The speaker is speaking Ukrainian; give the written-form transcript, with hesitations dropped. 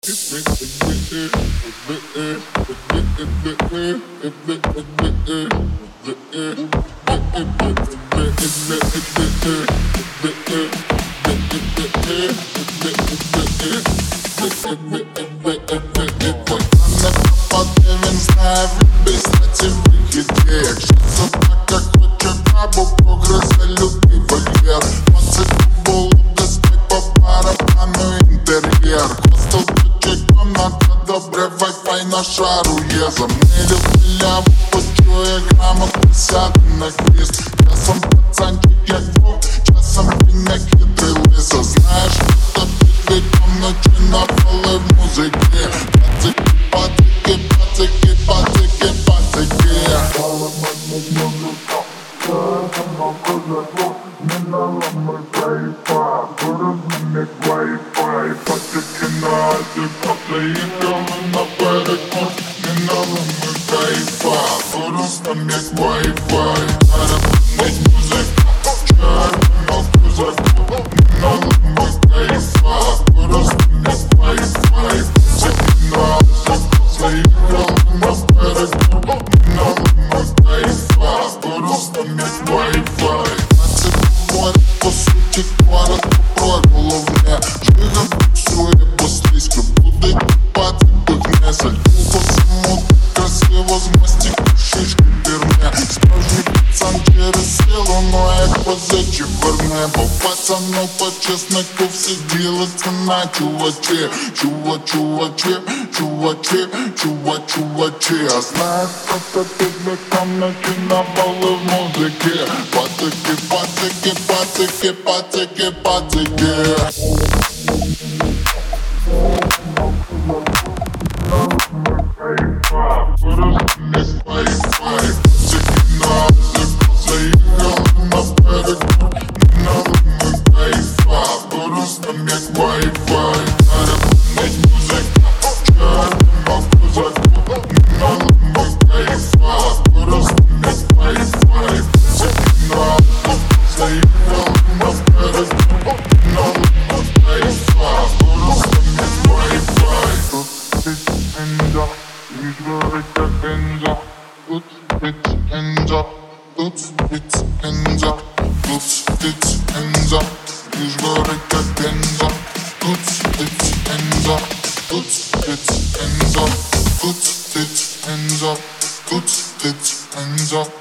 Він знає виписати в ідеях. Що собака хоче бабу, погризе лютий вольєр. Пацаку було де спать по барабану інтер'єр. Хостел ключі, комната, добре, вайфай на шару є. Замилю халяву, почує грамоту, сяде на хвіст. Часом пацанчик як вовк, часом він як хитрий лиса. Знаєш, хто під віком ночі напали музики. Пацики, пацики, пацики, пацики. Не наламай кайфа, порозумій вай-фай. Пацики на азі, заїхали на перекур. Не наламай кайфа, порозумій вай-фай. Перепинить музика, чорного козаку. Не наламай кайфа, порозумій вай-фай. Пацики на азі, заїхали на перекур. Не наламай кайфа, порозумій вай-фай. По суті, коротко про головне. Жига буксує, бо слизько буде купати, пихне. Сальку по всьому красиво, з мастіку шишки пірне. Справжній пацан через силу, но як позичі верне. Бо пацану по чеснику всі ділиться на чувачі. Чувачі, а знаєш, просто під віком ночі напали музики. Пацики, пацики, пацики, пацики, пацики. Hands up.